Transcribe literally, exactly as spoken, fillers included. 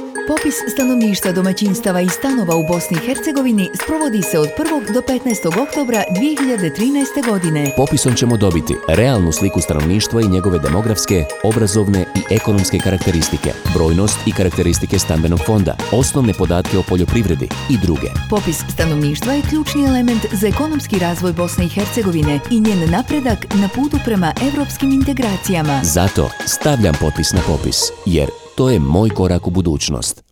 Popis stanovništva, domaćinstava i stanova u Bosni i Hercegovini sprovodi se od prvog do petnaestog oktobra dvije hiljade trinaeste. godine. Popisom ćemo dobiti realnu sliku stanovništva i njegove demografske, obrazovne i ekonomske karakteristike, brojnost i karakteristike stambenog fonda, osnovne podatke o poljoprivredi i druge. Popis stanovništva je ključni element za ekonomski razvoj Bosne i Hercegovine i njen napredak na putu prema evropskim integracijama. Zato stavljam potpis na popis, jer to je moj korak u budućnost.